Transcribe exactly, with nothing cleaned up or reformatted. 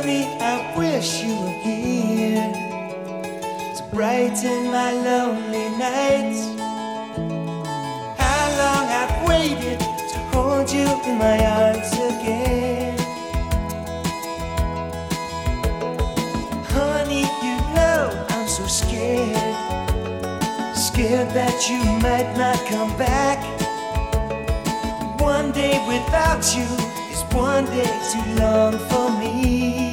Honey, I wish you were here to brighten my lonely nights. How long I've waited to hold you in my arms again. Honey, you know I'm so scared, scared that you might not come back. One day without you is one day too long for me.